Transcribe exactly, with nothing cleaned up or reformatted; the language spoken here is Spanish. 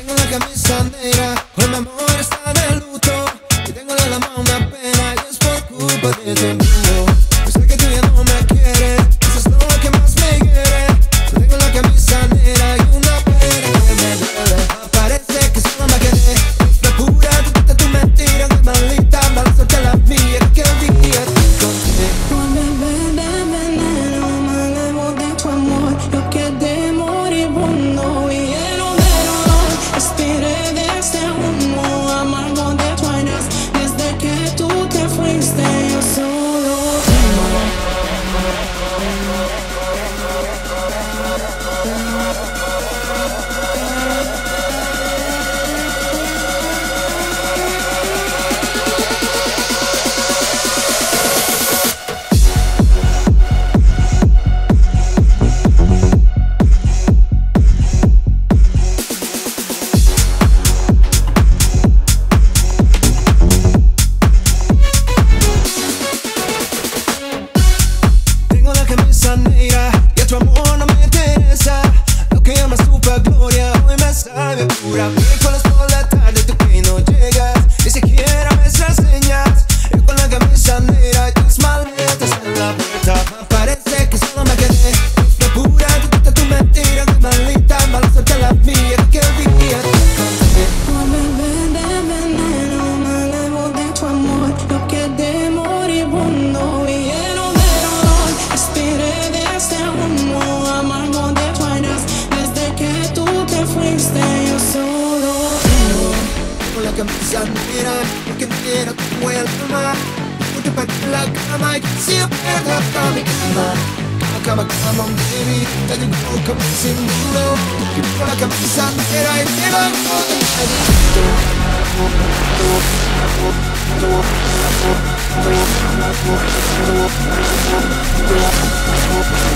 tengo la camisa negra, hoy mi amor está de luto. Y tengo en la mano una pena y es por culpa de ese mundo. Yo sé que tú ya no me quieres, eso es lo que más me hiere. Yo tengo la camisa negra y una pena que me duele. Parece que solo me quedé, fue pura de tu mentira, que maldita, mala suerte la mía, que el día te encontré. Por beber de veneno, me alevo de tu amor. Yo quedé moribundo y lleno de dolor. Respiré de este humo amargo de tu adiós. Desde que tú te fuiste, yo solo negra y a tu amor no me interesa. Lo que llamas tu gloria hoy me sabe pura. Miércoles por la tarde tú que no llegas, ni siquiera me das señas. Yo con la camisa negra y tus maletas en la puerta. Parece que solo me quedé, fue pura de tu mentira, que maldita, mala suerte la mía, que el día te encontré. por beber de veneno, me alevo de tu amor. Yo quedé moribundo y lleno de dolor. Respiré de este humo amargo de tu adiós. Desde que tú te fuiste, yo solo vivo. Con la camisa negra, porque quiero tu vuelta. Mucho para la cama y que siempre está mi cama. Cama, cama, come on baby, te digo como sin duda. Con la camisa negra y me va a todo el mundo.